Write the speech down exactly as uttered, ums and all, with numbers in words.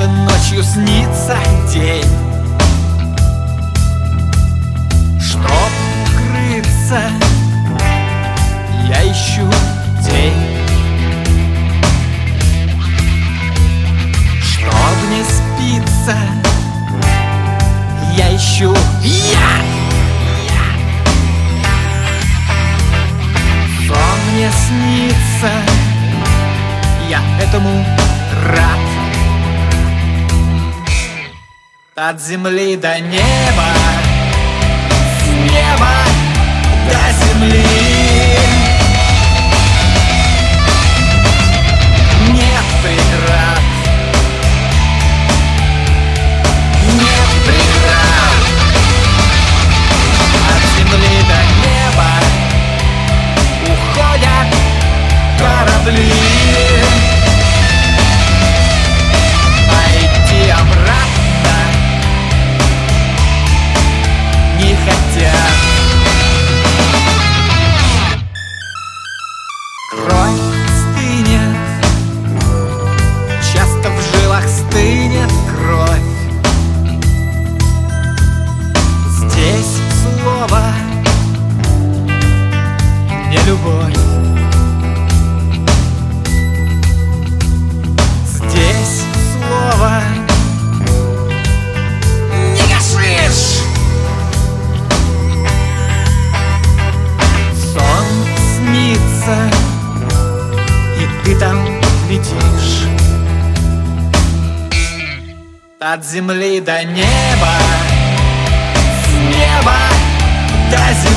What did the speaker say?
ночью снится день. Чтоб укрыться, я ищу тень. Чтоб не спится, я ищу я. Сон мне снится, я этому рад. От земли до неба, с неба до земли. Нет преград, нет преград. От земли до неба уходят корабли, а идти обратно не хотят. Кровь стынет, часто в жилах стынет кровь. Здесь слово не любовь. Здесь слово не гашиш. Сон снится, и ты там летишь. От земли до неба, с неба до земли.